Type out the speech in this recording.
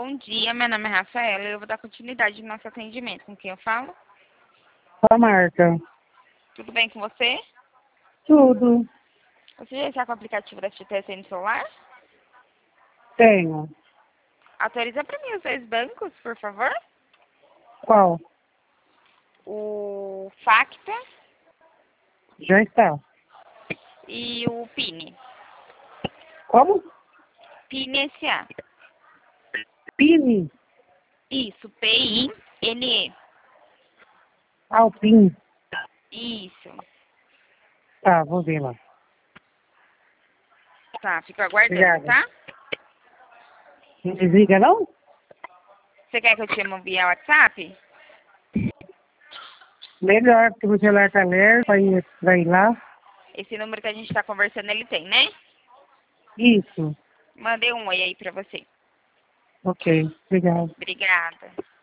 Bom dia, meu nome é Rafaela e eu vou dar continuidade no nosso atendimento. Com quem eu falo? Qual marca? Tudo bem com você? Tudo. Você já está com o aplicativo da FGTS no celular? Tenho. Autoriza para mim os dois bancos, por favor. Qual? O Facta Já está. e o PIN. Como? PIN SA. Pini? Isso, PINE. Alpin. Isso. Tá, vou ver lá. Tá, fico aguardando, Obrigada. tá? Não desliga, não? Você quer que eu te chame via WhatsApp? Melhor, porque o celular tá lerdo pra ir lá. Esse número que a gente está conversando, ele tem, né? Isso. Mandei um oi aí para você. Ok, obrigado. Obrigada.